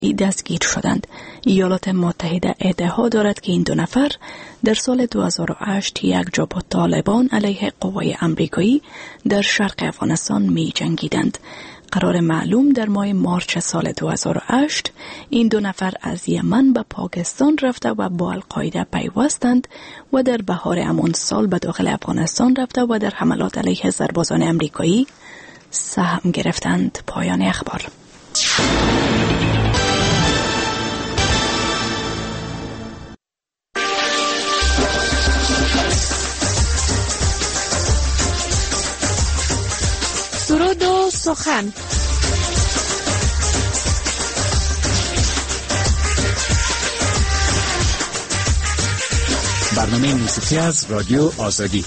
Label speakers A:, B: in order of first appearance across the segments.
A: دستگیر شدند. ایالات متحده ادعا دارد که این 2 نفر در سال 2008 یک جا با طالبان علیه قوای امریکایی در شرق افغانستان می جنگیدند. قرار معلوم در ماه مارچ سال 2008 این 2 نفر از یمن به پاکستان رفته و با القاعده پیوستند و در بهار همان سال به داخل افغانستان رفته و در حملات علیه سربازان امریکایی سهم گرفتند. پایان اخبار.
B: سرود و سخن.
C: برنامه موسیقی از رادیو آزادی.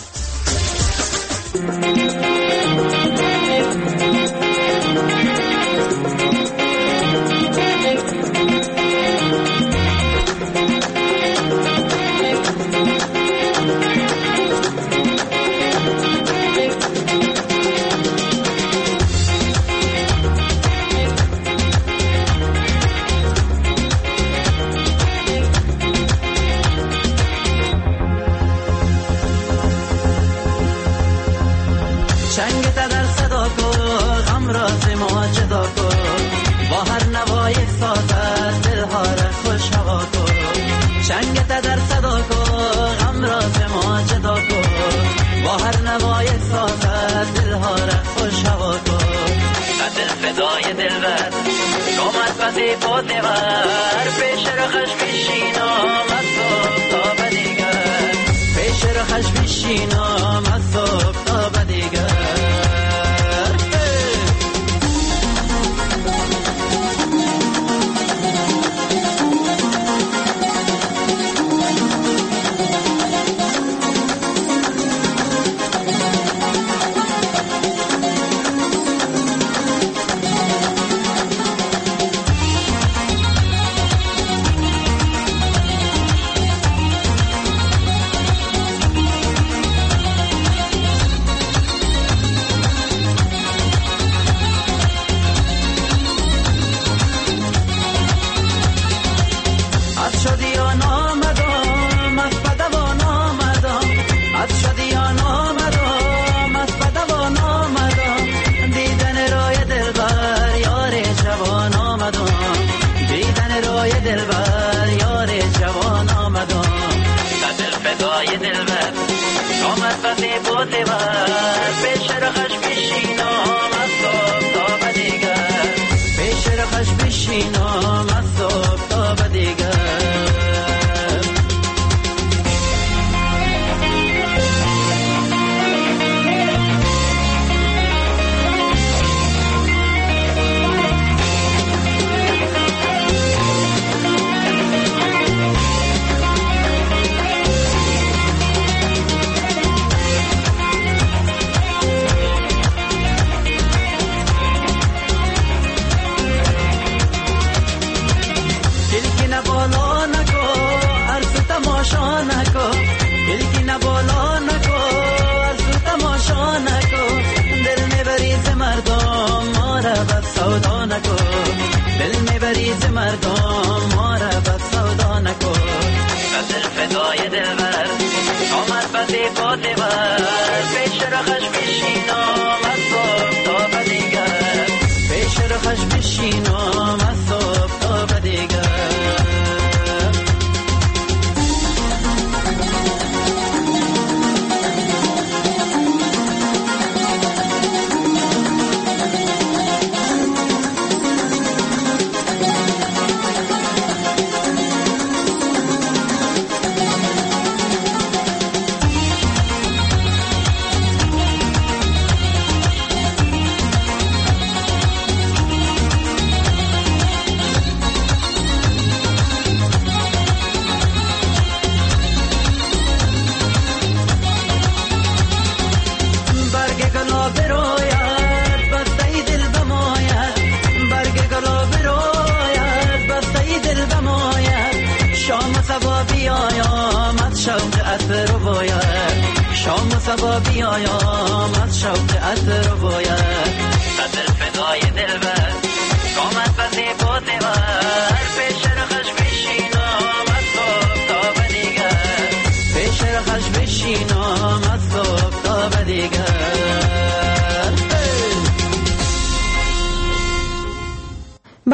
D: شام صبا بیایم از شوق عطر باید قدر فدای دلبر قامت بسی بوده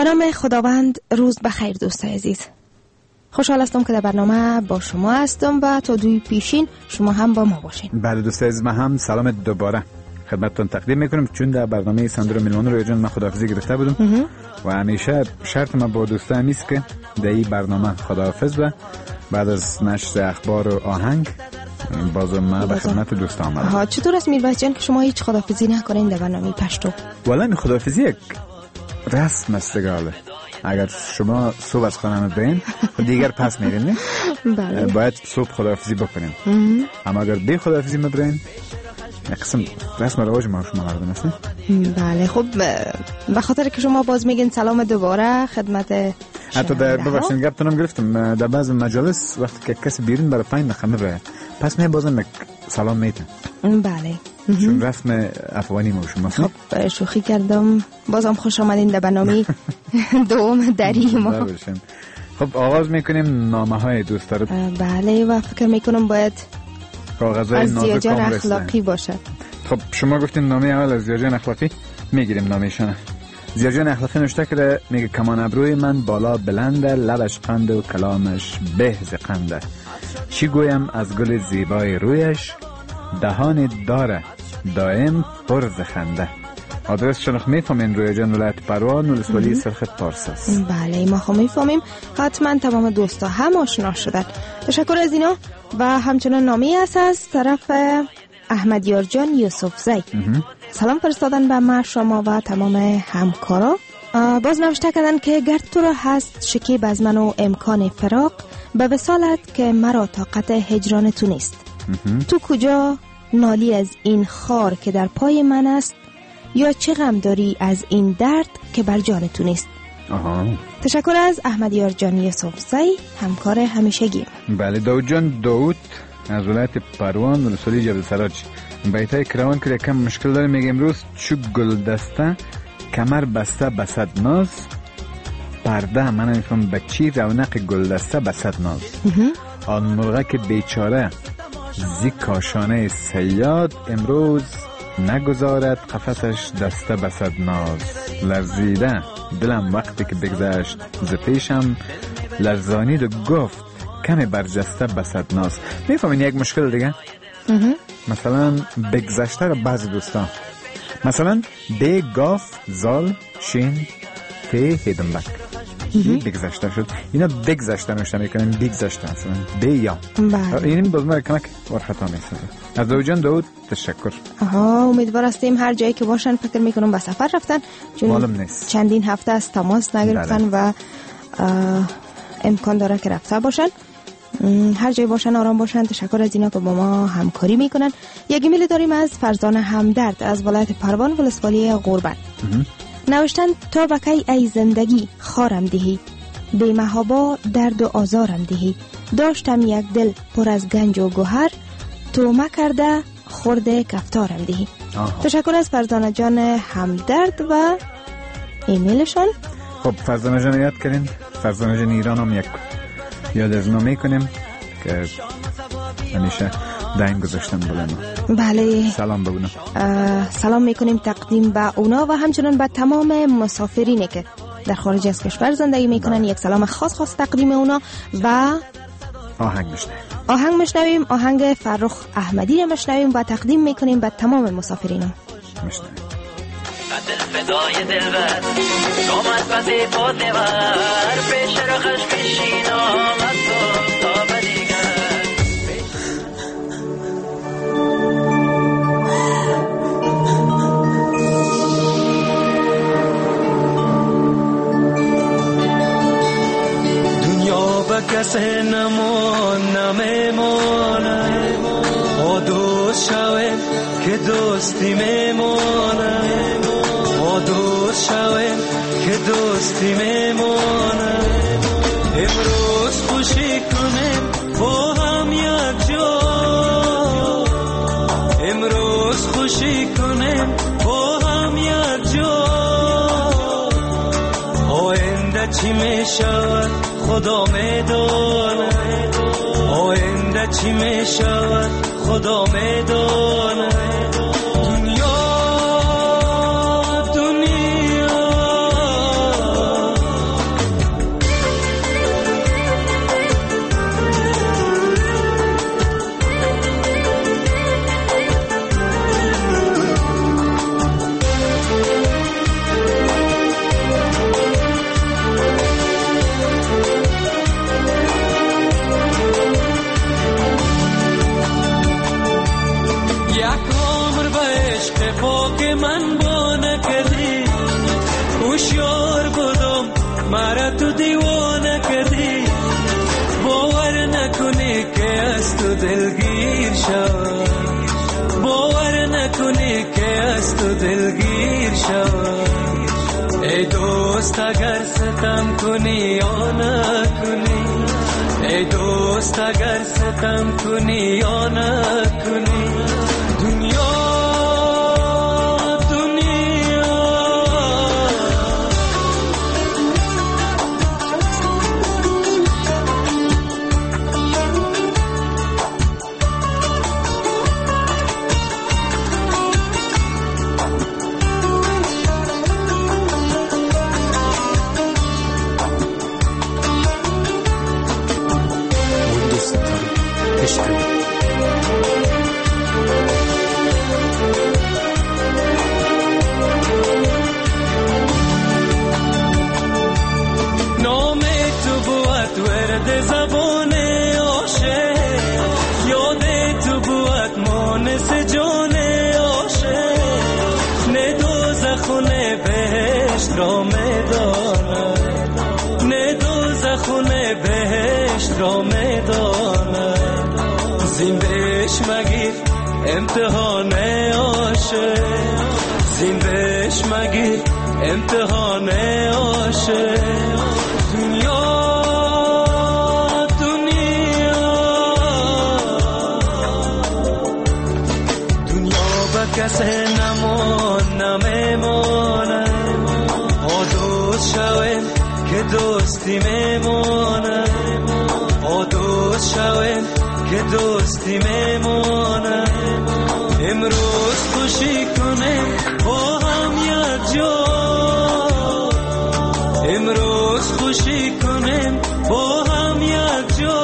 E: نام خداوند. روز بخیر دوستای عزیز. خوشحال هستم که در برنامه با شما هستم و تا دوی پیشین شما هم با ما باشین.
F: بله دوستای عزیز، ما هم سلام دوباره خدمتتون تقدیم میکنم، چون در برنامه سندرو میلمون روی جان من خداحافظی گرفته بودم و همیشه شرط من با دوستان نیست که در این برنامه خداحافظ و بعد از نشر اخبار و آهنگ بازم ما به خدمت دوستان آمدم.
E: چطور است میرباز جان که شما هیچ خداحافظی نکنین در برنامه پشتو؟
F: والا خداحافظی یک رسم است دیگه. اگر شما صبح از خانه برین دیگر پس میرین نه؟
E: بله.
F: باید صبح خداحافظی بکنیم. اما اگر بی خداحافظی مبرین قسم رسم رواج ما شما مردم است.
E: بله. خب به خاطر که شما باز میگین سلام دوباره خدمت
F: حتی در ببخشید گفتم گرفتم در بعض مجالس وقتی که کسی بیرون برای پایین نخمه بره پس می بازم سلام میتن.
E: بله.
F: چون رسم افغانی ما شما.
E: خب شوخی کردم. بازم خوش آمدین در برنامه دوم دری ما.
F: خب آغاز میکنیم نامه های دوست دارد.
E: بله و فکر میکنم باید
F: کاغذهای
E: از
F: نازک
E: زیاجان اخلاقی باشد.
F: خب شما گفتین نامه اول از زیاجان اخلاقی، میگیریم نامه‌شان. زیاجان اخلاقی نوشته کرده، میگه کمان ابروی من بالا بلنده، لبش قند و کلامش بهز قنده، چی گویم از گل زیبای رویش، دهان داره دائم پرز خنده. آدرس شنخ میفهمین روی جان ولایت پروان ولسوالی سرخ پارس است.
E: بله ما خب میفهمیم. حتما تمام دوستا هم آشنا شدن. تشکر از اینا. و همچنان نامی است از طرف احمد یارجان یوسفزی. سلام فرستادن به ما شما و تمام همکارا. باز نوشته کردن که گر تو را هست شکیب از من و امکان فراق، به وصالت که مرا طاقت هجران تو نیست. تو کجا نالی از این خار که در پای من است، یا چه غم داری از این درد که بر جان تو نیست. تشکر از احمد یارجان یوسفزی همکار همیشگی.
F: بله. داود جان داود از ولایت پروان ولسوالی جبل سراج بیتای کراوان که کم مشکل داره. میگه امروز چو گل دسته کمر بسته بسد ناز، پرده من نمیفهم بچی رونق گل دسته بسد ناز، آن مرغه که بیچاره زی کاشانه سیاد، امروز نگذارد قفسش دسته بسد ناز، لرزیده دلم وقتی که بگذشت ز پیشم، لرزانید و گفت کمی برجسته بسد ناز. میفهمین یک مشکل دیگه؟ مثلا بگذشته رو بعض دوستان مثلا به گاف زال شین ته هیدنبک بگذشته شد، اینا بگذشته نوشته میکنن بگذشته مثلا به یا این باز ما کمک ورخطا میسازه. از دوجان داود تشکر.
E: امیدوار هستیم هر جایی که باشن فکر میکنم به سفر رفتن، چون چندین هفته از تماس نگرفتن و امکان داره که رفته باشن. هر جای باشن آرام باشن. تشکر از اینا که با ما همکاری میکنن. یک ایمیل داریم از فرزان همدرد از ولایت پروان ولسوالی غربت. نوشتن تا بکی ای زندگی خارم دهی، بی محابا درد و آزارم دهی، داشتم یک دل پر از گنج و گوهر، تو مکرده خورده کفتارم دهی. تشکر از فرزانه جان همدرد و ایمیلشان.
F: خب فرزانه جان یاد کردین. فرزانه جان ایران هم یک یاد از ما میکنیم که همیشه دایم گذاشتن بله ما.
E: بله.
F: سلام به اونا.
E: سلام میکنیم تقدیم به اونا و همچنان به تمام مسافرینی که در خارج از کشور زندگی میکنن. یک سلام خاص تقدیم اونا و آهنگ مشنویم. آهنگ فرخ احمدی رو مشنویم و تقدیم میکنیم به تمام مسافرین.
F: مشنویم.
D: دل فدای دلبر آمد پسی پادنور، پیش رخش پیشین آمد تا بدیگر. دنیا به کسی نمیمونه، با دوست شوه که دوستی میمونه، دوست شویم که دوستی میمونه. امروز خوشی کنیم با هم یک جا، امروز خوشی کنیم با هم یک جا. آینده چی میشود خدا میدونه، آینده چی میشود خدا میدونه. کردی باور نکنی که از تو دلگیر شوم باور نکنی که از تو دلگیر شوم ای دوست اگر ستم کنی یا نکنی ای دوست اگر ستم کنی یا نکنی دنیا امتحان عاشق زین بهش مگیر امتحان عاشق دنیا با کسی نمیمونه دوست شویم که دوستی میمونه دوست شویم که دوستی میمونه امروز خوشی کنیم با هم یک جا امروز خوشی کنیم با هم یک جا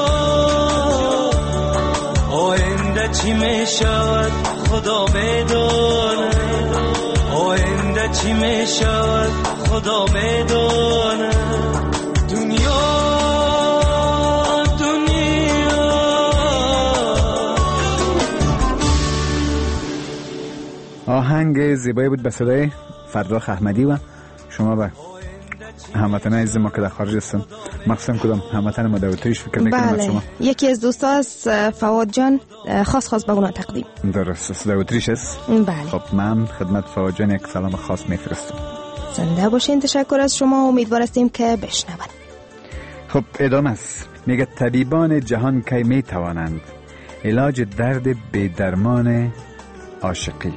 D: آینده چی میشود خدا میدونه آینده چی میشود خدا میدونه دنیا
F: آهنگ زیبایی بود به صدای فرخ احمدی و شما به هموطن عزیز ما که در خارج هستن مخصوصا کدام هموطن ما داوطلبیش فکر میکنم
E: بله.
F: شما
E: یکی از دوستا از فواد جان خاص به اونا تقدیم
F: درست داوطلبیش است.
E: بله.
F: خب من خدمت فواد جان یک سلام خاص میفرستم.
E: زنده باشین. تشکر از شما. امیدوار هستیم که بشنون.
F: خب ادامه است. میگه طبیبان جهان کی میتوانند علاج درد بی‌درمان عاشقی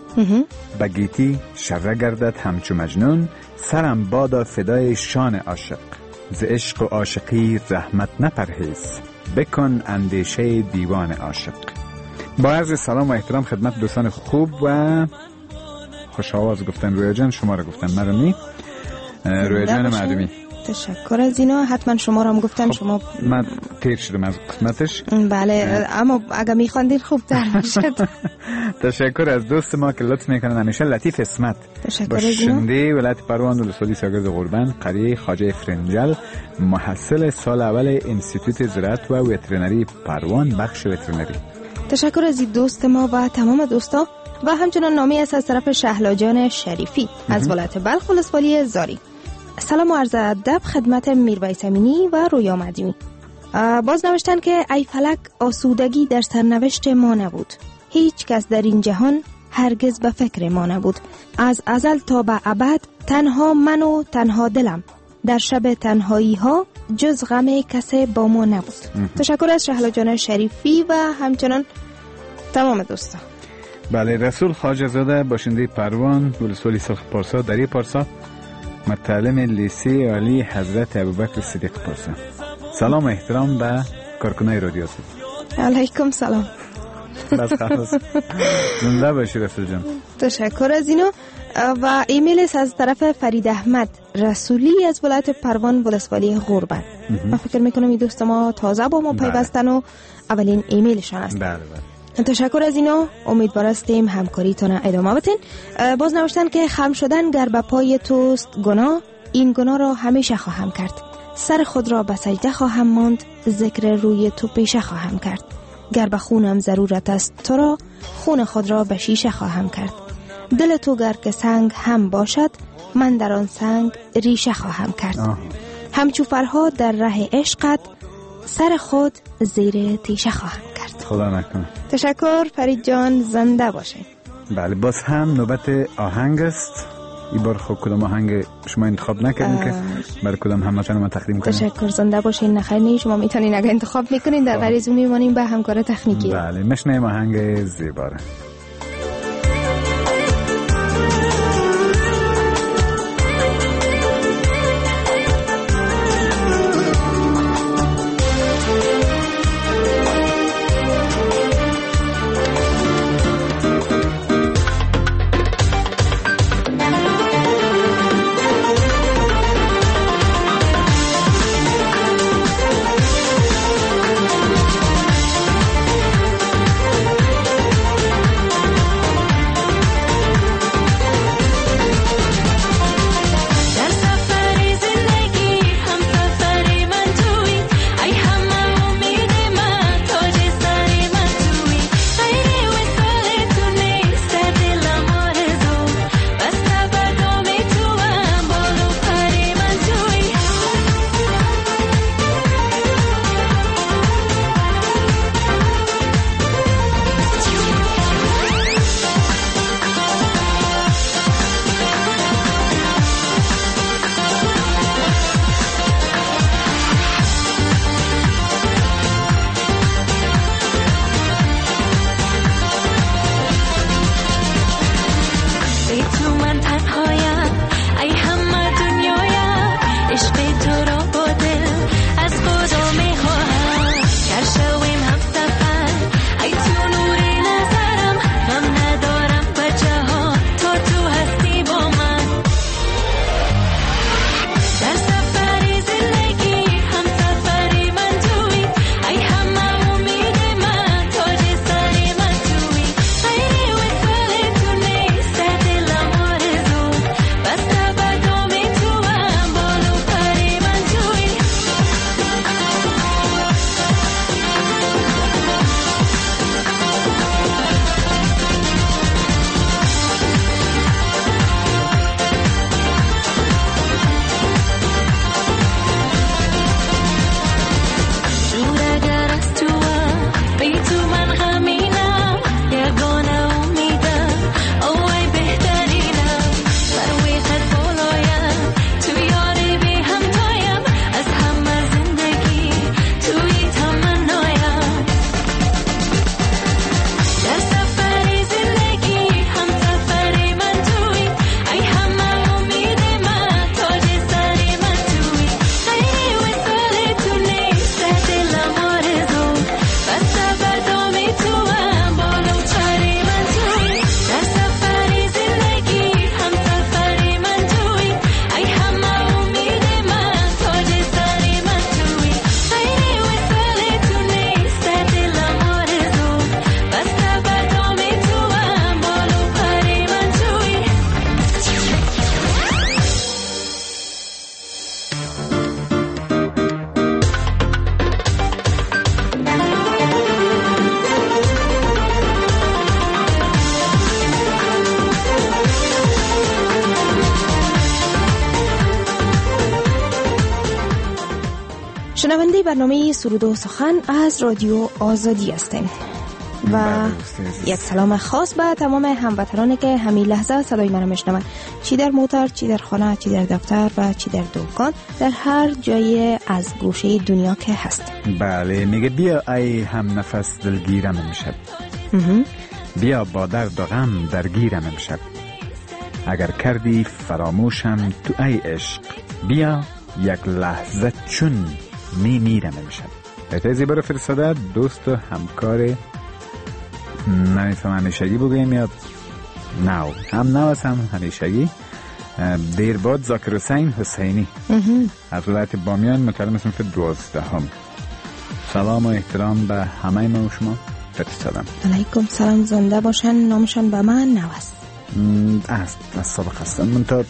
F: بگیتی شره گردد همچو مجنون سرم بادا فدای شان عاشق ز عشق و عاشقی رحمت نپرهیز بکن اندیشه دیوان عاشق. با عرض سلام و احترام خدمت دوستان خوب و خوش آواز گفتن رویا جان شما رو گفتن مرا نی رویا جان معدومی
E: تشکر از اینا. حتما شما رو هم گفتن.
F: خب
E: شما
F: من تیر شدم از قسمتش.
E: بله اما اگه میخواندین خوب تر میشد.
F: تشکر از دوست ما که لطف میکنن همیشه لطیف اسمت باشنده ولایت پروان ولسوالی ساگرد قربان قریه خواجه فرنجل محصل سال اول انستیتوت زراعت و وترنری پروان بخش وترنری. تشکر
E: از این دوست ما و تمام دوستا و همچنان نامی است از طرف شهلا جان شریفی از ولایت بلخ ولسوالی زاری. سلام و عرض ادب خدمت میرویس امینی و رویا مدیونی. باز نوشتن که ای فلک آسودگی در سرنوشت ما نبود، هیچ کس در این جهان هرگز به فکر ما نبود، از ازل تا به ابد تنها من و تنها دلم، در شب تنهایی ها جز غم کسی با ما نبود. تشکر از شهلا جان شریفی و همچنان تمام دوستان.
F: بله رسول خواجه زاده باشنده پروان ولسوالی سرخ پارسا دری پارسا متعلم لیسه عالی حضرت ابوبکر صدیق پارسا. سلام و احترام به کارکنای رادیو صدا.
E: علیکم سلام.
F: بس خلاص زنده باشی رسول جان.
E: تشکر از اینو. و ایمیل از طرف فرید احمد رسولی از ولایت پروان ولسوالی غربت. من فکر میکنم این دوست ما تازه با ما پیوستن و اولین ایمیلشان است.
F: بله.
E: تشکر از اینا. امیدوار هستیم همکاریتون ادامه بدین. باز نوشتن که خم شدن گر به پای توست گناه، این گناه را همیشه خواهم کرد، سر خود را به سجده خواهم ماند، ذکر روی تو پیشه خواهم کرد، گر به خونم ضرورت است تو را، خون خود را به شیشه خواهم کرد، دل تو گر که سنگ هم باشد، من در آن سنگ ریشه خواهم کرد. همچوفرها در ره عشقت سر خود زیر تیشه خواهم کرد.
F: خدا نکنه.
E: تشکر فرید جان، زنده باشین.
F: بله باز هم نوبت آهنگ است. این بار خب کدام آهنگ شما انتخاب نکردین که برای کدام هموطن ما تقدیم کنیم؟
E: تشکر، زنده باشین. نخیر نی شما میتونین اگه انتخاب میکنین در غریض میمونیم به همکار تکنیکی.
F: بله مشنیم آهنگ زیباره.
E: شنونده برنامه سرود و سخن از رادیو آزادی هستیم و یک سلام خاص به تمام هموطنانی که همین لحظه صدای من میشنون، چی در موتر، چی در خانه، چی در دفتر و چی در دکان، در هر جای از گوشه دنیا که هست.
F: بله میگه بیا ای هم نفس دلگیرم امشب، بیا با درد و غم درگیرم امشب، اگر کردی فراموشم تو ای عشق، بیا یک لحظه چون میمیرم امشب. اتازی برای فرستاده دوست و همکار، نمیفهم همیشگی بگویم یا نو هم نو است هم همیشگی، دیر بعد ذاکر حسین حسینی از ولایت بامیان، مکرم صنف 12. سلام و احترام به همه ما و شما فرستادم.
E: علیکم سلام، زنده باشن. نامشان به من نو است.
F: از سابق هستم من تا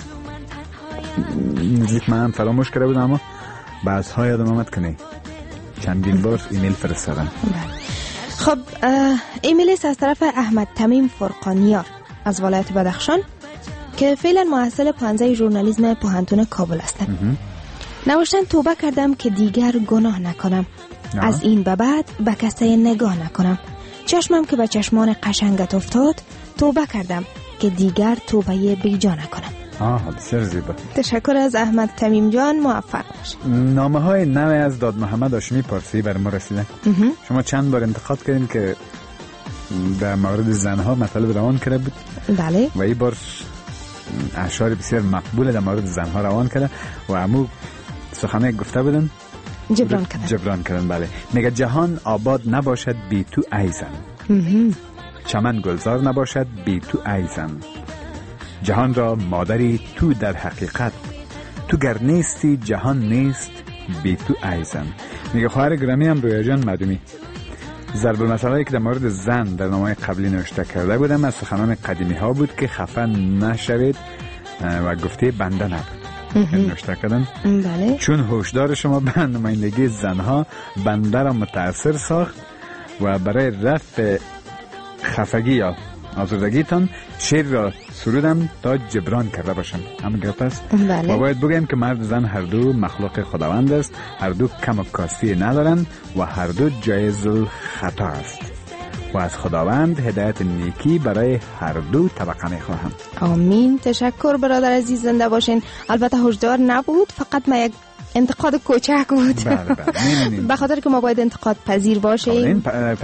F: نزدیک من فراموش کرده بودم، اما بعضها یادم آمد کنی چندین بار ایمیل فرستادم.
E: خب ایمیل است از طرف احمد تمیم فرقانیار از ولایت بدخشان که فعلا محصل 15 ژورنالیسم پوهنتون کابل هستند. نوشتن توبه کردم که دیگر گناه نکنم. از این به بعد به کسی نگاه نکنم. چشمم که به چشمان قشنگت افتاد، توبه کردم که دیگر توبه بیجا نکنم.
F: بسیار زیبا.
E: تشکر از احمد تمیم جان، موفق باشید.
F: نامه های نوی از داد محمد هاشمی پارسی بر ما رسیدن. شما چند بار انتقاد کردین که در مورد زنها مطالب روان کرده بود.
E: بله.
F: و این بار اشعار بسیار مقبول در مورد زنها روان کرده و امو سخنه گفته بودن جبران کردن. بله. میگه جهان آباد نباشد بی تو ای زن، چمن گلزار نباشد بی تو ای زن، جهان را مادری تو در حقیقت، تو گر نیستی جهان نیست بی تو ای زن. میگه خواهر گرامی هم رویا جان مدومی ضرب المثل‌هایی که در مورد زن در نامه‌های قبلی نوشته کرده بودم از سخنان قدیمی ها بود که خفه نشوید و گفته بنده نبود. نوشته کردن.
E: بله.
F: چون هوشدار شما به نمایندگی زنها بنده را متأثر ساخت و برای رفع خفگی یا آزردگیتان شعر را سرودم تا جبران کرده باشم. همین گپ است.
E: بله.
F: و باید بگم که مرد و زن هر دو مخلوق خداوند است، هر دو کم و کاستی ندارند و هر دو جایز الخطا است و از خداوند هدایت نیکی برای هر دو طبقه می‌خواهم.
E: آمین. تشکر برادر عزیز، زنده باشین. البته هشدار نبود، فقط ما یک انتقاد کوچک بود.
F: بله.
E: به خاطر که ما باید انتقاد پذیر باشیم.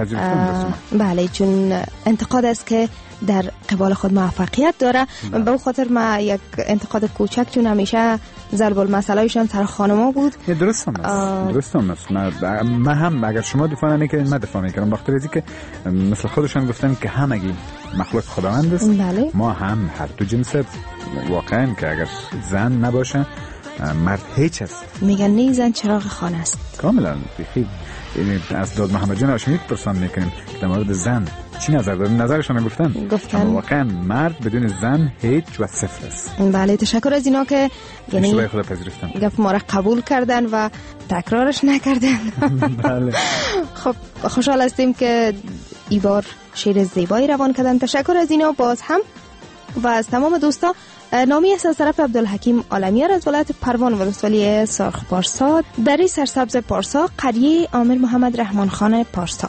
E: بله، چون انتقاد است که در قبال خود موفقیت داره. به اون خاطر ما یک انتقاد کوچک، چون همیشه ضرب المثلایشان سر خانما بود.
F: درست هم است. من هم اگر شما دفاع نمی‌کنید من دفاع می‌کنم، بخاطر اینکه که مثل خودشان گفتن که همگی مخلوق خداوند است.
E: بله.
F: ما هم هر دو جنس واقعا که اگر زن نباشه مرد هیچ است. میگن
E: نه زن چراغ خانه است.
F: کاملا. بخیر از داد محمد جان هاشمی پرسان میکنیم در مورد زن چی نظر دارن؟ نظرشون گفتن واقعا مرد بدون زن هیچ و صفر است.
E: بله. تشکر از اینا که
F: یعنی خدا پذیرفتن
E: گفت ما را قبول کردن و تکرارش نکردن.
F: بله.
E: خب خوشحال هستیم که این بار شعر زیبایی روان کردن. تشکر از اینا باز هم و از تمام دوستا. نامی است از طرف عبدالحکیم عالمیار از ولایت پروان ولسوالی سرخ پارسا، دری سرسبز پارسا، قریه عامر محمد رحمان خان پارسا.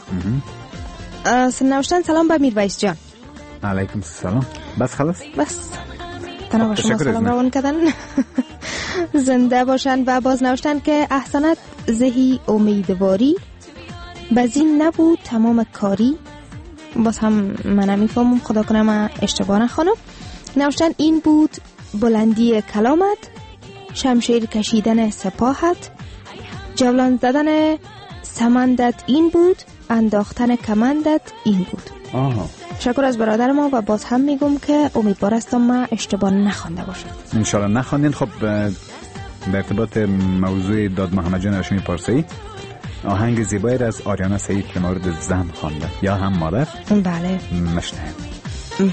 E: نوشتن سلام به میرویس جان.
F: علیکم السلام. بس خلاص؟
E: بس تنها با شما سلام روان کردن. زنده باشن. و باز نوشتن که احسنت زهی امیدواری بزین نبود تمام کاری. باز هم من نمیفهمم، خدا کنه من اشتباه نخونم. نوشتن این بود بلندی کلامت، شمشیر کشیدن سپاهت، جولان زدن سمندت این بود، انداختن کمندت این بود. شکر از برادر ما و باز هم میگم که امیدوار هستم من اشتباه نخوانده باشم.
F: انشالله نخواندین. خب در ارتباط موضوع داد محمد جان هاشمی پارسی آهنگ زیبایی از آریانا سعید در مورد زن خوانده یا هم مادر.
E: بله.
F: مشنه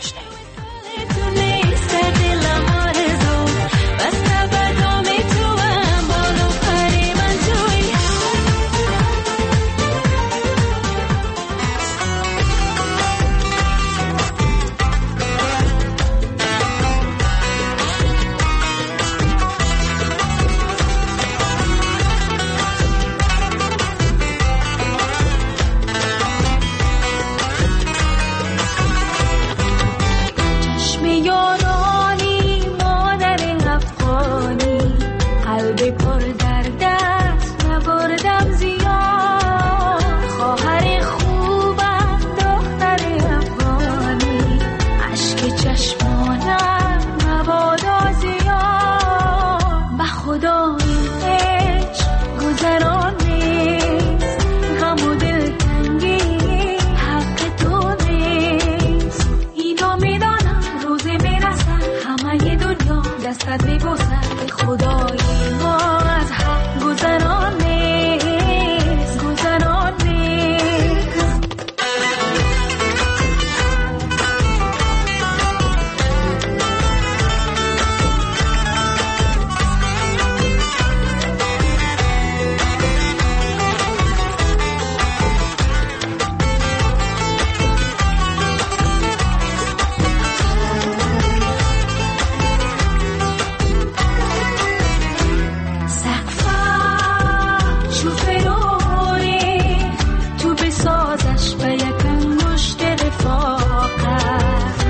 G: چو فروری تو بسازش به یک انگشت رفاقت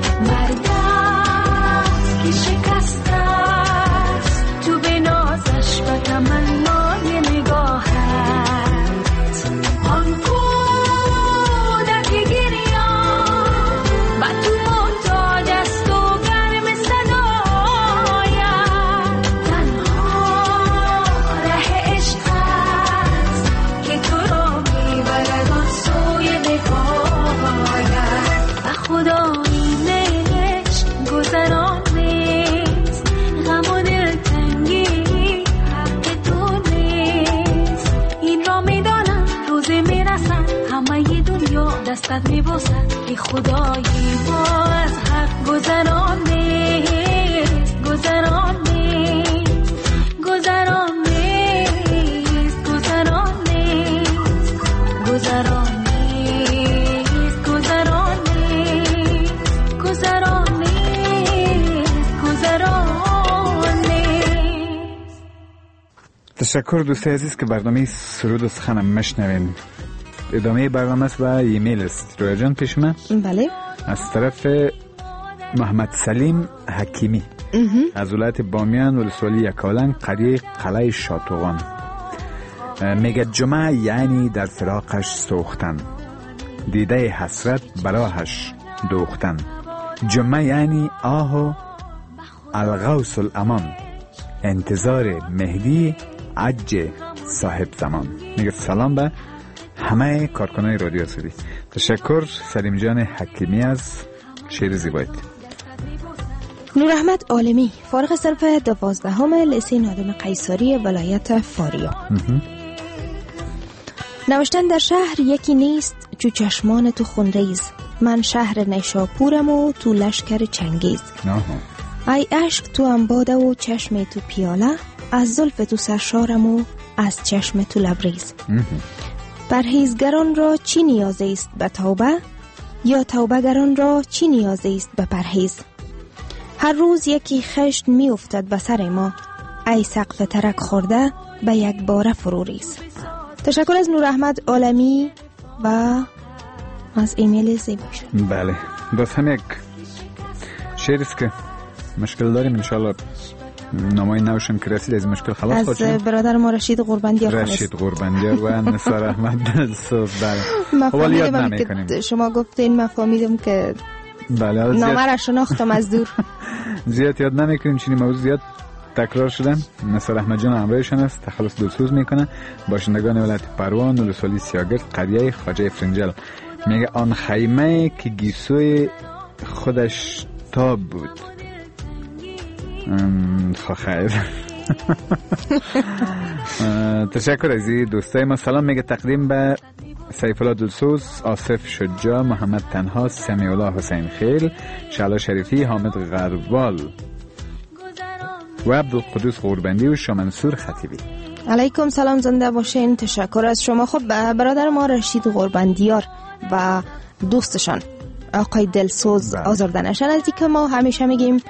G: مردست که شکست است تو بنازش به تمنای نگاهت آن کودک گریان و تو محتاج است و گرم صدایت تنها ره عشق است که تو را میبرد آن سوی نهایت و خدایی عشق گذران نیست غم و دلتنگی حق تو نیست این را میدانم روزی میرسد همه ی دنیا دستت میبوسد ای خدایی ما از حق گذران نیست گذران نیست گذران نیست گذران نیست گذران نیست گذران نیست گذران نیست گذران نیست.
F: تشکر دوستای عزیز که برنامه سرود و سخنم مشنوین. ادامه برنامه است و ایمیل است. رویا جان پیش من
E: بله
F: از طرف محمد سلیم حکیمی از ولایت بامیان ولسوالی یکالنگ قریه قلعه شاتوغان میگه جمعه یعنی در فراقش سوختن دیده حسرت براهش دوختن جمعه یعنی آه و الغوث الامان انتظار مهدی عج صاحب زمان. میگه سلام به همه کارکنای رادیو آزادی. تشکر سلیم جان حکیمی از شعر زیبایت.
E: نور احمد عالمی فارغ صرف 12 لیسه نادم قیصری ولایت فاریا نوشتن در شهر یکی نیست جو چشمان تو خونریز من شهر نیشاپورم و تو لشکر چنگیز ای عشق تو انباده و چشم تو پیاله از زلف تو سرشارم و از چشم تو لبریز پرهیزگران را چی نیاز است به توبه یا توبهگران را چی نیاز است به پرهیز هر روز یکی خشت می افتد به سر ما ای سقف ترک خورده به یک باره فروریز. تشکر از نور احمد عالمی و از ایمیل زیباش.
F: بله باز هم یک شعر است که مشکل داریم انشالله نامای نوشم که رسید از مشکل خلاص خواهد
E: از برادر ما رشید قربندیار
F: و نثار احمد دلسوز. بله
E: خب یاد نمیکنیم. شما گفتین من فهمیدم که
F: بله
E: نامه را شناختم از دور.
F: زیاد یاد نمیکنیم چنین موضوع زیاد تکرار شدن. نثار احمد جان همراهشان است تخلص دلسوز میکنه باشندگان ولایت پروان ولسوالی سیاگرد قریه خواجه فرنجل. میگه آن خیمه که گیسوی خودش تاب بود خیر. تشکر از دوستای ما. سلام میگه تقدیم به سیف الله دلسوز، آصف شجاع، محمد تنها، سمیع الله حسین خیل، شعلا شریفی، حامد غروال و عبدالقدوس قربندی و شامنصور خطیبی.
E: علیکم سلام زنده باشین. تشکر از شما. خب برادر ما رشید قربندیار و دوستشان آقای دلسوز آزرده نشن. از اینکه ما همیشه میگیم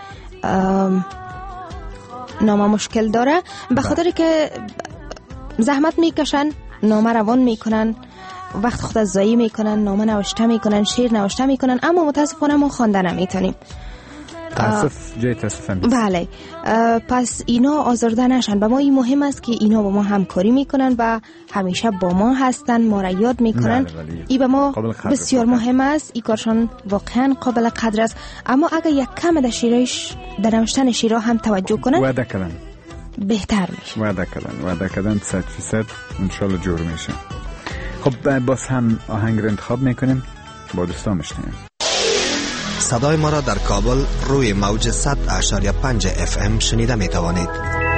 E: نامه مشکل داره به خاطر که زحمت میکشن نامه روان میکنن وقت خود از ضایع میکنن نامه نوشته میکنن شعر نوشته میکنن اما متاسفانه ما خوانده نمیتونیم.
F: تاسف جای تاسف هم.
E: بله پس اینا آزرده نشن. به ما این مهم است که اینا با ما همکاری میکنن و همیشه با ما هستن ما را یاد میکنن. این به ما بسیار مهم است. این کارشان واقعا قابل قدر است. اما اگر یک کم در نوشتن شعرها هم توجه کنن
F: وعده کردن
E: بهتر میشه.
F: وعده کردن 100% انشالله جور میشه. خب باز هم آهنگ رو انتخاب میکنیم با دوستان میشنیم.
H: صدای ما را در کابل روی موج 100.5 FM شنیده می توانید.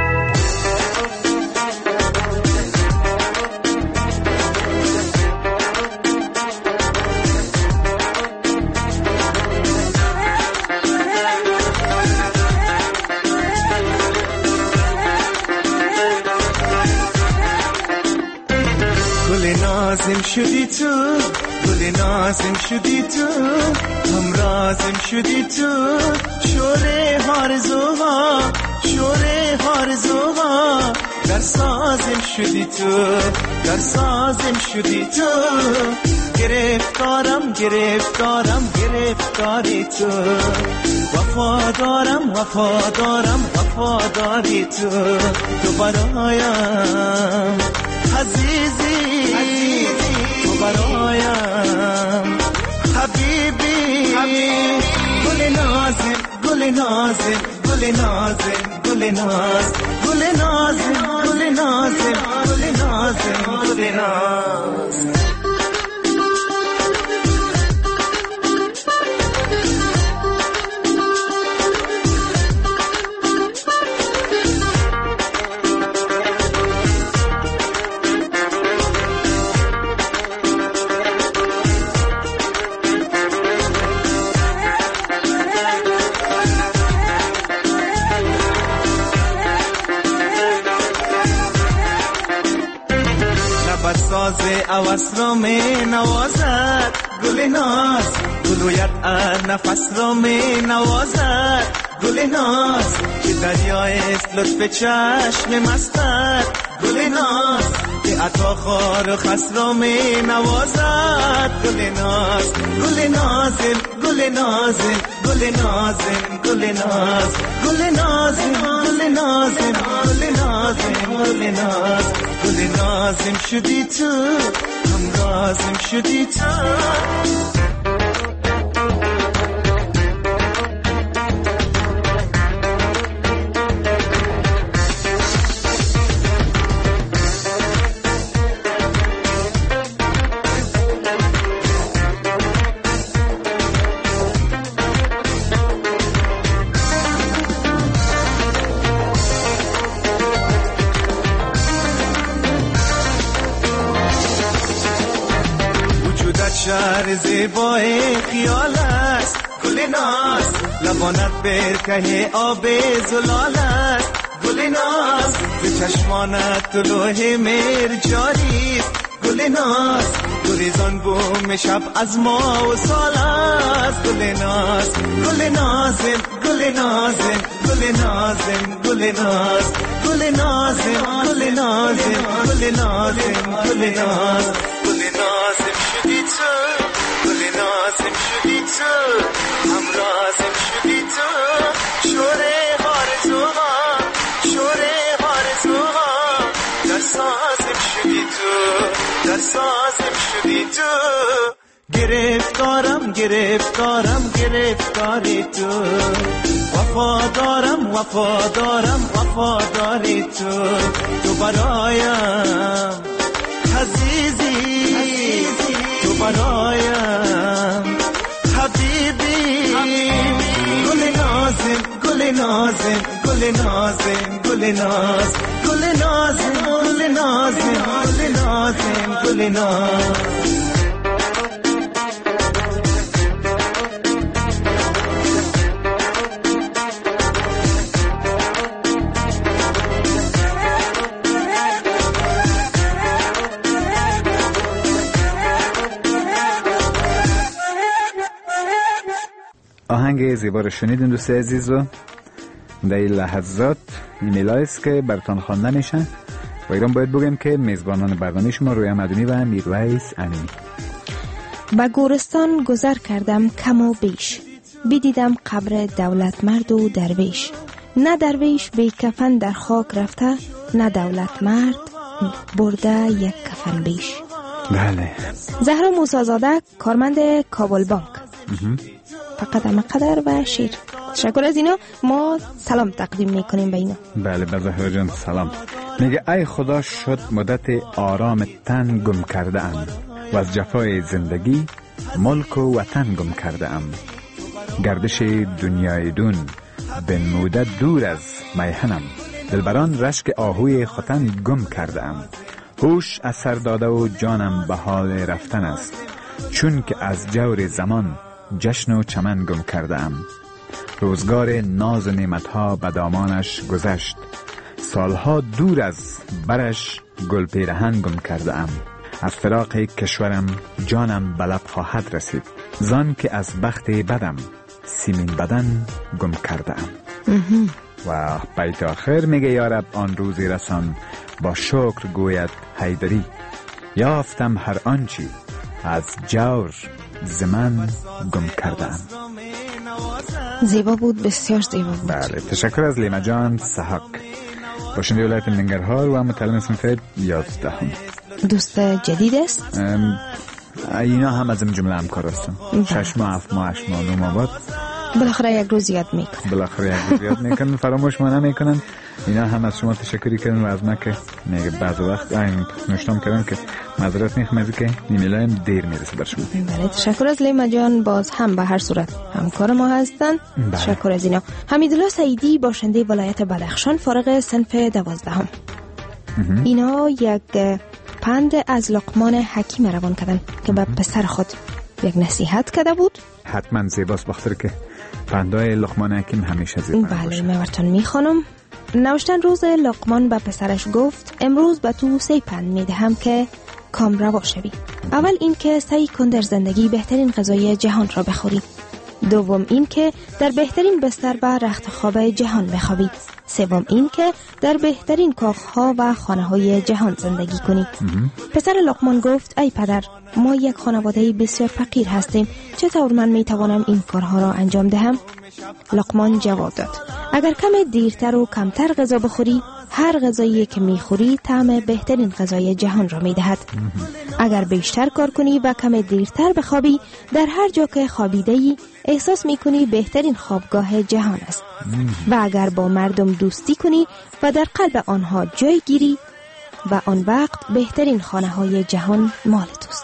D: گل نازم شدی تو، گل نازم شدی تو، هم رازم شدی تو، شوره آرزوها شوره آرزوها در سازم شدی تو، در سازم شدی تو. گرفتارم گرفتارم گرفتاری تو، وفادارم وفادارم وفاداری تو. تو برایم عزیزی، تو برایم حبیبی. گل نازم گل نازم گل نازم گل ناز، گل نازم گل نازم گل نازم گل ناز. نواز را می نوازد گل ناز، گلویت نفس را می نوازد گل ناز. که دریای است لطف چشم مستت گل ناز. که عطا خار و خس را می نوازد گل ناز. گل نازل گل نازل گل نازل گل ناز، گل نازل گل نازل گل نازل گل ناز. گل نازم شدی تو، همرازم شدی تو. شهر زیبای خیال است گل ناز. لبانت برکه آب زلال است گل ناز. به چشمانت طلوع مهر جاری است گل ناز. گریزان بوم شب از ما و سال است گل ناز. گل نازم گل نازم گل نازم گل ناز. گل نازم گل نازم گل نازم گل ناز. گل نازم شدی تو، گل نازم شدی تو، همرازم شدی تو. شوره آرزوها شوره آرزوها در سازم شدی تو، در سازم شدی تو. گرفتارم گرفتارم گرفتاری تو، وفادارم وفادارم وفاداری تو. تو برایم عزیزی، تو برایم حبیبی. گل نازم گل نازم گل نازم گل ناز، گل نازم گل نازم گل نازم گل ناز.
F: آهنگ زیبا رو شنیدین دوست عزیز و در این لحظات ایمیل است که براتان خوانده میشن و ایران باید بگم که میزبانان برنامه شما رویا مدنی و میرویس امینی.
E: به گورستان گذر کردم کم و بیش، بدیدم قبر دولت مرد و درویش. نه درویش بی کفن در خاک رفته، نه دولت مرد برده یک کفن بیش.
F: بله.
E: زهرا موسی زاده، کارمند کابل بانک. فقط همه قدر و شیر. تشکر از اینا. ما سلام تقدیم میکنیم به اینا.
F: بله به زهرا جان سلام. میگه ای خدا شد مدت آرام تن گم کرده ام و از جفای زندگی ملک و وطن گم کرده ام. گردش دنیای دون بنموده دور از میهنم، دلبران رشک آهوی ختن گم کرده ام. هوش از سر داده و جانم به حال رفتن است، چون که از جور زمان جشن و چمن گم کرده ام. روزگار ناز و نعمتها به دامانش گذشت، سالها دور از برش گل پیرهن گم کرده ام. از فراق کشورم جانم به لب خواهد رسید، زان که از بخت بدم سیمین بدن گم کرده ام. و بیت آخر میگه یا رب آن روزی رسان با شکر گوید حیدری یافتم هر آنچی از جور زمن گم کردم.
E: زیبا بود، بسیار زیبا بود.
F: بله، تشکر از لیما جان سحق، باشنده ولایت ننگرهار و متعلم صنف 11.
E: دوست جدید است؟
F: اینا هم از این جمله همکار هستن. 6 ماه 7 ماه 8 ماه 9 ماه بعد
E: بالاخره یک روز یاد میکنن.
F: فراموش ما نمیکنن. اینا هم از شما تشکری کردن و از من که میگه بعض وقت این نشتم کردن که معذرت میخوام که ایمیلایم دیر میرسه بر شما.
E: بله، تشکر از لیما جان، باز هم به هر صورت همکار ما هستن. تشکر از اینا. حمیدالله سعیدی باشنده ولایت بدخشان فارغ صنف 12. اینا یک پند از لقمان حکیم روان کردن که به پسر خود یک نصیحت کرده بود.
F: حتما زیباست بخاطر که پندای لقمان حکیم همیشه زیبا باشه.
E: بله، من براتون میخوانم. نوشتن روز لقمان به پسرش گفت امروز به تو 3 پند میدهم که کامروا شوی. اول این که سعی کن در زندگی بهترین غذای جهان را بخوری. دوم این که در بهترین بستر و رخت خواب جهان بخوابی. سوم این که در بهترین کاخها و خانه‌های جهان زندگی کنی. پسر لقمان گفت ای پدر، ما یک خانواده بسیار فقیر هستیم، چطور من میتوانم این کارها را انجام دهم؟ لقمان جواب داد اگر کم دیرتر و کمتر غذا بخوری، هر غذایی که میخوری طعم بهترین غذای جهان را میدهد. اگر بیشتر کار کنی و کم دیرتر بخوابی، در هر جا که خوابیده‌ای احساس میکنی بهترین خوابگاه جهان است. و اگر با مردم دوستی کنی و در قلب آنها جای گیری، و آن وقت بهترین خانه های جهان مال توست.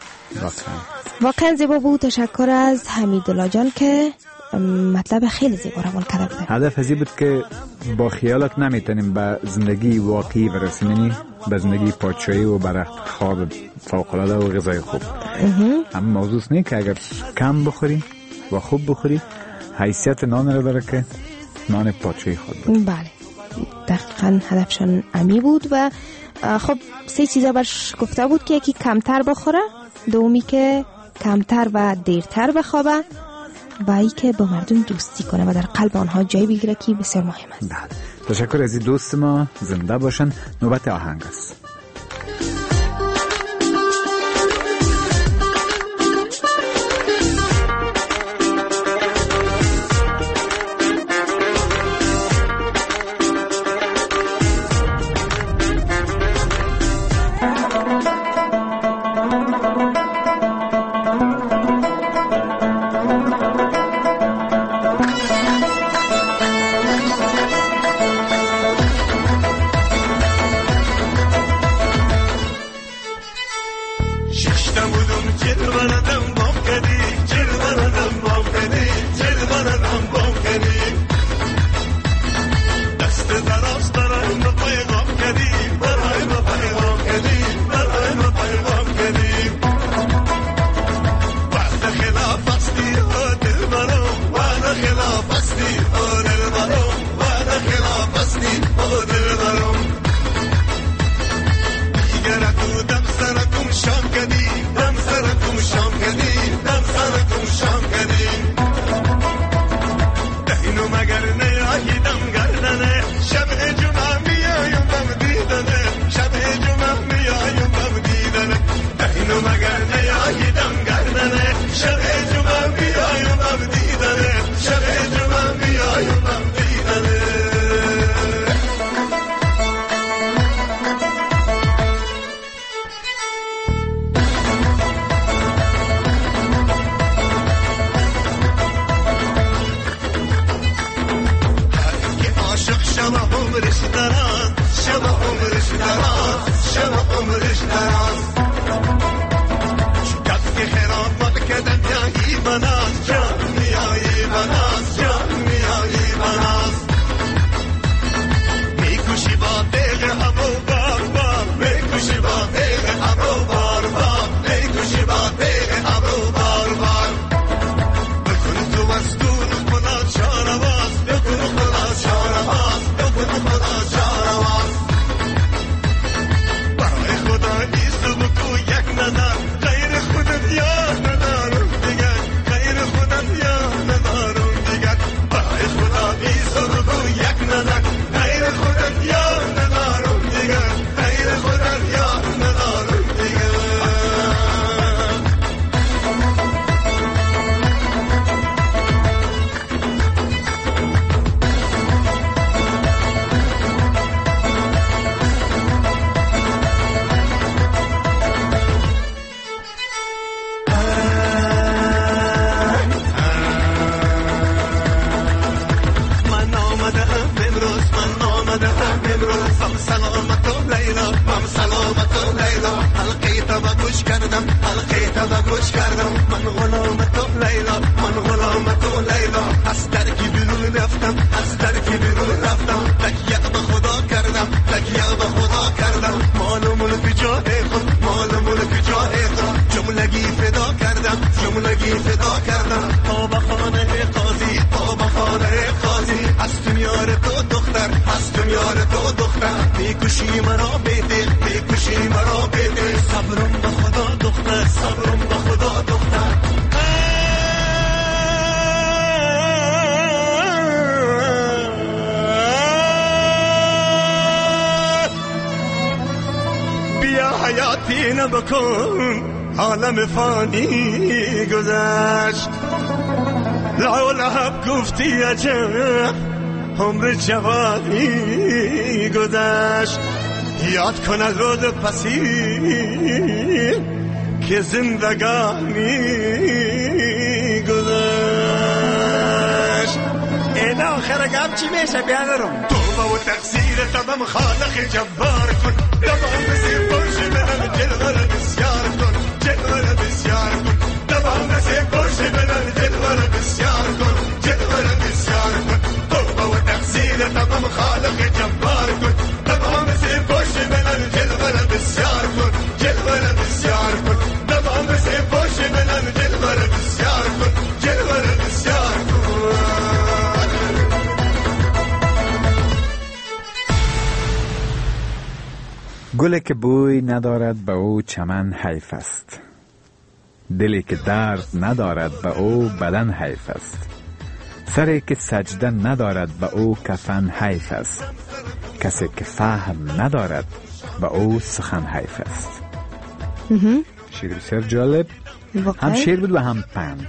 E: واقعا زیبا بود. تشکر از حمیدالله جان که مطلب خیلی زیبا روان کرده بود.
F: هدف ازی بود که با خیالت نمیتونیم به زندگی واقعی برسیم، به زندگی پادشاهی و برخت خواب فوق‌العاده و غذای خوب. اما موضوع نیست که اگر کم بخوری و خوب بخوری حیثیت نان رو داره که نان پادشاهی خود بود.
E: بله، دقیقاً هدفشان امی بود. و خب 3 چیزا برش گفته بود که یکی کمتر بخوره، دومی که کمتر و دیرتر بخوابه، و ای که با مردم دوستی کنه و در قلب آنها جای بگیره که بسیار مهم است.
F: بله، تشکر از این دوست ما، زنده باشن. نوبت آهنگ است.
I: برای خدا ایست
D: گوش کردم حلقه تا گوش کردم من غلام تو لیلا من غلام تو لیلا از درکی بیرون رفتم از درکی بیرون رفتم تکیه به خدا کردم تکیه به خدا کردم مال و ملک جای خود مال و ملک جای خود جملگی فدا کردم جملگی فدا کردم تا به خانه قاضی تا به خانه قاضی از تو میار تو دختر از تو میار تو دختر میکشی مرا بیدل میکشی مرا بیدل صبرم به خدا دختر صبرم به خدا دختر بیا حیاتی نبکن عالم فانی گذشت لعب گفتی عجب عمر جوانی گذشت یاد کن از روز پسیر که زندگانی گذشت این آخر گم چی میشه بیادرم توبه و تقصیر تبم خالق جبار کن تمام بسیر پرش منم جلوه بسیار کن جلوه بسیار کن تمام بسیر پرش منم جلوه بسیار کن جلوه بسیار کن توبه و تقصیر تبم خالق جبار کن تمام بسیر پرش منم جلوه بسیار کن جلوه بسیار کن تمام بسیر پرش منم جلوه بسیار کن جلوه بسیار کن
F: گلی که بوی ندارد به او چمن حیف است، دلی که درد ندارد به او بدن حیف است، سری که سجده ندارد به او کفن حیف است، کسی که فهم ندارد به او سخن حیف است. شعر بسیار جالب، هم شعر بود و هم پند.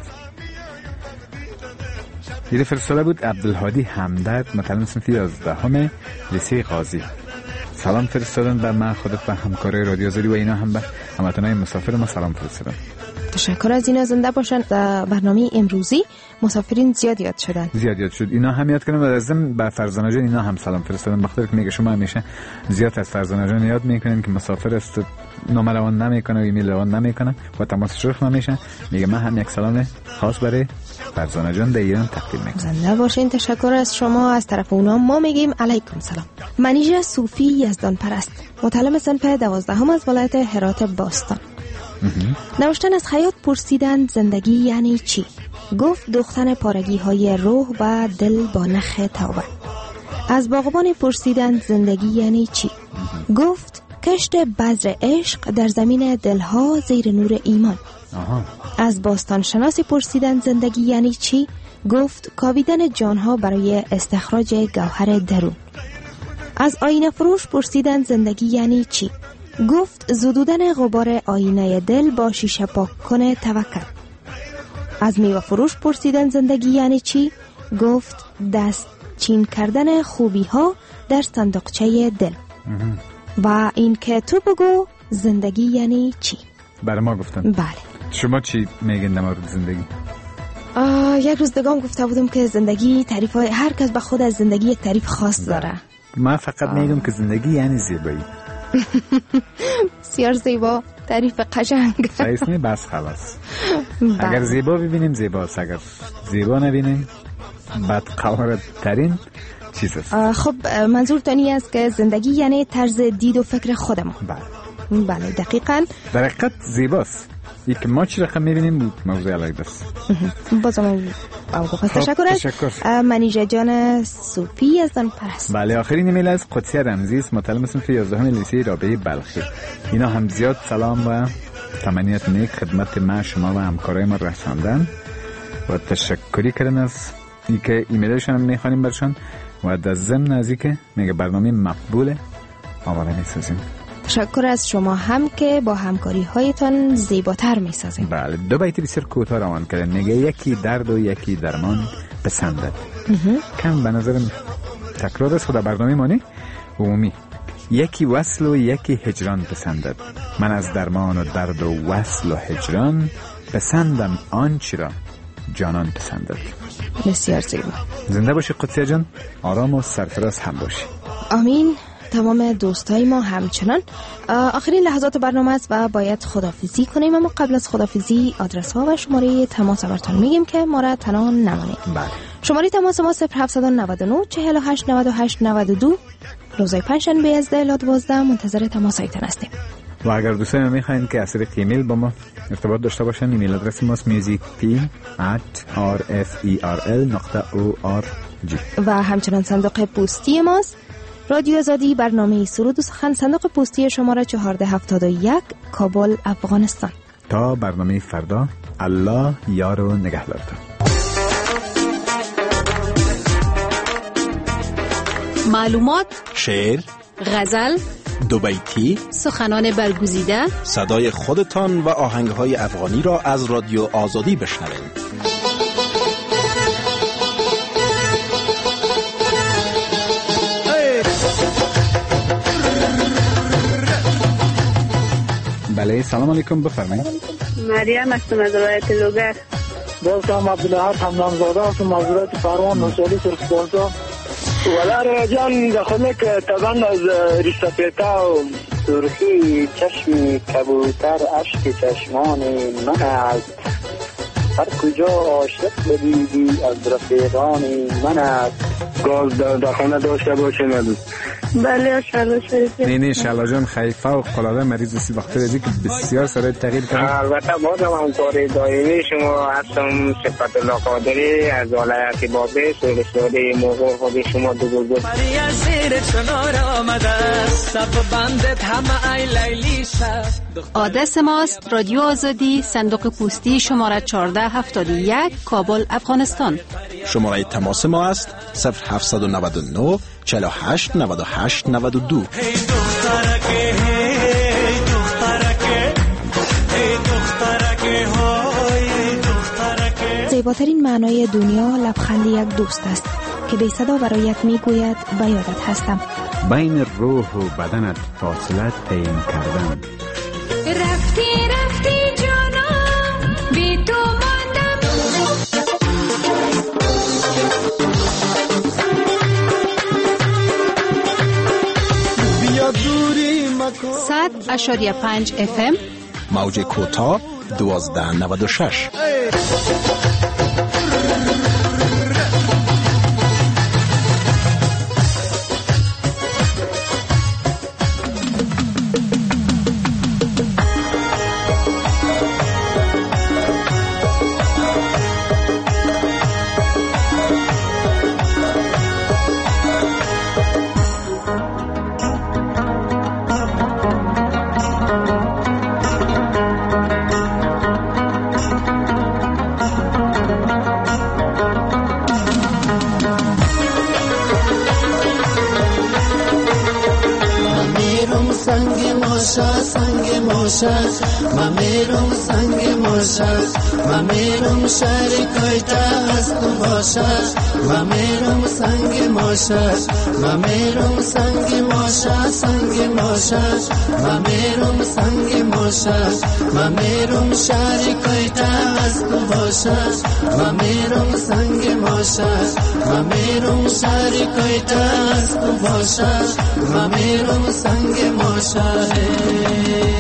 F: یه فرستاده بود عبدالهادی همدرد، متعلم صنف 11 لیسه قاضی. سلام فرستادن به من، خودت و همکارای رادیو آزادی و اینا هم به هموطنای مسافر ما سلام فرستادن.
E: تشکر از اینا، زنده باشن. برنامه امروزی مسافرین زیاد یاد شدن،
F: زیاد یاد شد. اینا هم یاد کردن و از ضمن به فرزانه جان اینا هم سلام فرستادن، بخاطر که میگه شما همیشه زیاد از فرزانه جان یاد میکنین که مسافر است، نامه روان نمیکنه و ایمیل روان نمیکنه و تماس شرخ نمیشه. میگه من هم یک سلام خاص برای فرزانه جان در ایران تقدیم میکنم.
E: زنده باشین. تشکر از شما. از طرف اونا ما میگیم علیکم سلام. منیژه صوفی یزدان پرست، متعلم صنف 12 از ولایت هرات باستان. نوشتن از خیاط پرسیدند زندگی یعنی چی؟ گفت دوختن پارگی های روح و دل با نخ توبه. از باغبان پرسیدند زندگی یعنی چی؟ گفت کشت بذر عشق در زمین دلها زیر نور ایمان. از باستان شناسی پرسیدند زندگی یعنی چی؟ گفت کاویدن جانها برای استخراج گوهر درون. از آینه فروش پرسیدند زندگی یعنی چی؟ گفت زدودن غبار آینه دل با شیشه پاک کنه توکل. از میوه فروش پرسیدن زندگی یعنی چی؟ گفت دست چین کردن خوبی ها در صندوقچه دل. و این که تو بگو زندگی یعنی چی؟
F: برای ما گفتن.
E: بله.
F: شما چی میگین در مورد زندگی؟
E: یک روز دگام گفته بودم که زندگی تعریف های هر کس به خود از زندگی یک تعریف خاص داره.
F: من فقط میگم که زندگی یعنی زیبایی.
E: بسیار زیبا، تعریف قشنگ.
F: صحیح نیست، بس خلاص. اگر زیبا ببینیم زیباست، اگر زیبا نبینیم بدقوارت ترین چیز است.
E: خب منظور تانی است که زندگی یعنی طرز دید و فکر خودمان. بله دقیقاً.
F: در حقیقت زیباست. یک که ما چی رقم میبینیم بود موضوع علاقه است.
E: بازم تشکر. منیژه جان صوفی یزدان پرست.
F: بله. آخرین ایمیل از قدسی رمزی است، متعلم صنف 11 لیسه رابعه بلخی. اینا هم زیاد سلام و تمنیات نیک خدمت ما شما و همکارای ما رساندن و تشکری کردن از اینکه ایمیلشون میخوانیم برشان و در ضمن از اینکه میگه برنامه مقبوله آماده میسازیم.
E: تشکر از شما هم که با همکاری هایتان زیباتر میسازیم.
F: بله. دو بیت بسیار کوتاه روان کردن، میگه یکی درد و یکی درمان پسندد. کم به نظرم تکرار است خدا برنامه مانی عمومی. یکی وصل و یکی هجران پسندد، من از درمان و درد و وصل و هجران پسندم آنچه را جانان پسندد.
E: بسیار زیبا.
F: زنده باشی قدسی جان، آرام و سرفراز هم باشی.
E: آمین. تمام دوستای ما همچنان آخرین لحظات برنامه است و باید خدافیزی کنیم، اما قبل از خدافیزی آدرس ها و شماره تماس براتون میگیم که ما را تنها نمانید.
F: بله.
E: شماره تماس ما 0799 48 98 92. روزهای پنجشنبه از 10 تا 12 منتظر تماسایتان هستیم.
F: و اگر دوستان میخواین که از طریق ایمیل با ما ارتباط داشته باشن، ایمیل آدرس ماست musicteam@rferl.org.
E: و همچنان صندوق پستی ماست رادیو آزادی، برنامه سرود و سخن، صندوق پستی شماره 1471 کابل، افغانستان.
F: تا برنامه فردا، الله یار و نگهدارتان.
B: معلومات،
C: شعر،
B: غزل،
C: دو بیتی،
B: سخنان برگزیده،
C: صدای خودتان و آهنگهای افغانی را از رادیو آزادی بشنوید.
F: بله، سلام علیکم، بفرمایید.
I: مریم هستم از ولایت لوگر.
J: دوستم عبدالحق حمدانزاده هستم از ولایت پروان نوشالی سرخپولتا. ولا جان دخلك طبعا از ریسپیتا و سرخی چشم کبوتر، اشک چشمان من است. هر کجا عاشق بدیدی از رفیقان من است. گاز در خانه داشته باشه ندید.
I: بله شالا شریف.
F: نه شالا جان خیفه و قلاده مریض سی وقت دیدی که بسیار سرای تغییر کرد.
J: البته بازم هم کار دائمی شما هستم. صفت الله قادری از ولایت بابی سرسوده موقع خود شما دو گل
D: مریا زیر چنار آمده سب بندت همه ای لیلی شد.
B: آدرس ماست رادیو آزادی، صندوق پستی شماره 1471 کابل، افغانستان.
C: شماره تماس ما است 0799 48 98 92.
E: زیباترین معنای دنیا لبخند یک دوست است که بی صدا برایت میگوید به یادت هستم.
F: بین روح و بدنت فاصله تعیین کردن.
G: رفتی جانم بی تو ماندم.
B: 100.5 FM
C: موج کوتاه 1296.
K: ممیرم سنگ ماشد ممیرم شهر کویتا هست باشد ممیرم سنگ ماشد ممیرم سنگ ماشد سنگ ماشد ممیرم سنگ ماشد ممیرم شهر کویتا هست باشد ممیرم سنگ ماشد ممیرم شهر کویتا هست باشد ممیرم سنگ ماشد.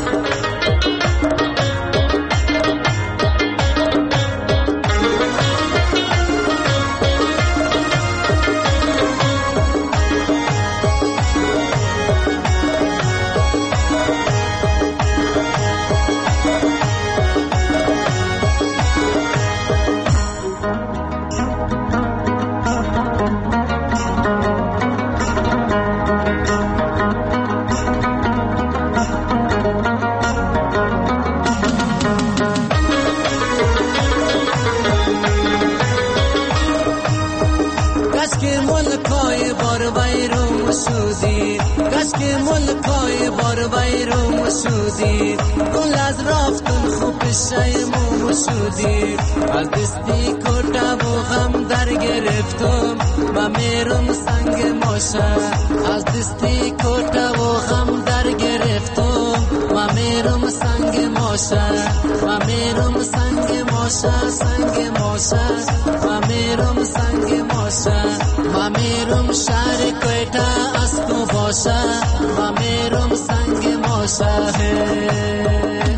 K: از دستی کتا و غم در گرفتم ممیرم سنگ ماشد از دستی کتا و غم در گرفتم ممیرم سنگ ماشد ممیرم سنگ ماشد ماشا سنگ ماشا ممیرم سنگ ماشا ممیرم شهر کویتا اسکو باشا ممیرم سنگ ماشا ہے